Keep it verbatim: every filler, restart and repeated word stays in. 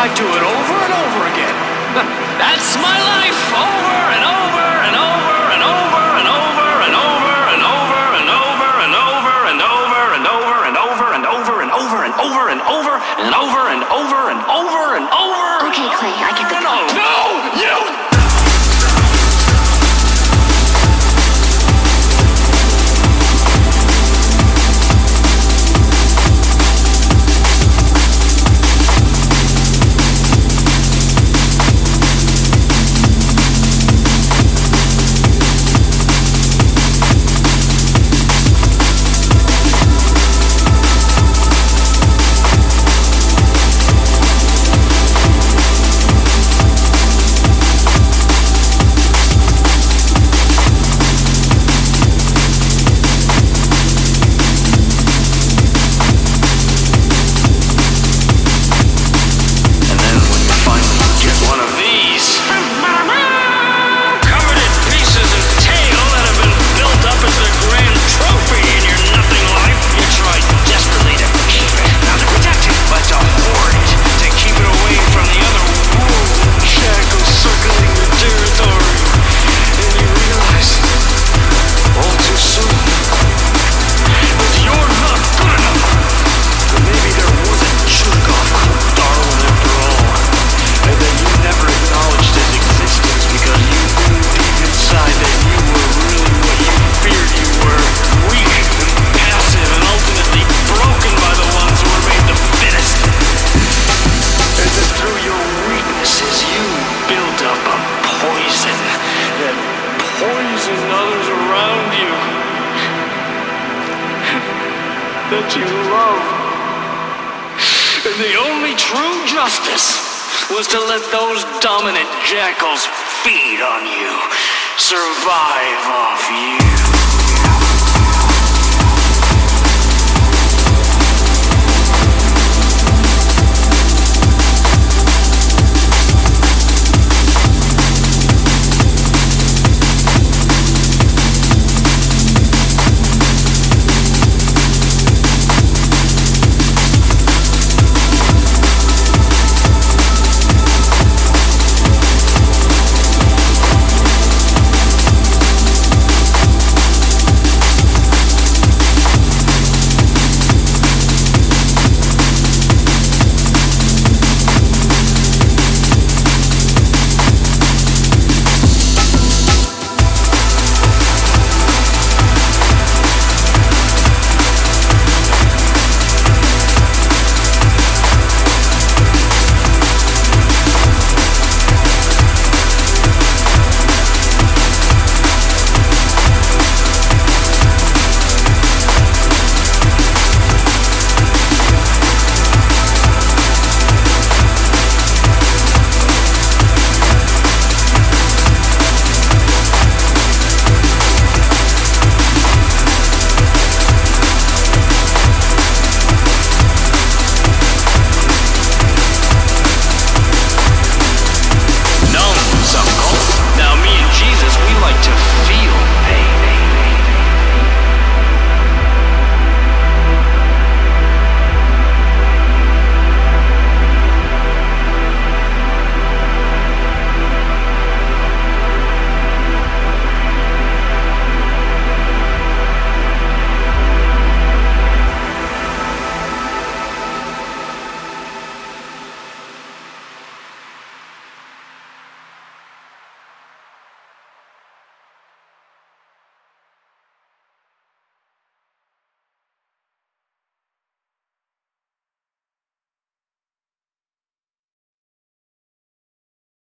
I do it over and over again. That's my life, over and over and over and over and over and over and over and over and over and over and over and over and over and over and over and over and over and over and over and over. Okay, Clay, I get the point. No, you. That you love. And the only true justice was to let those dominant jackals feed on you, survive off you.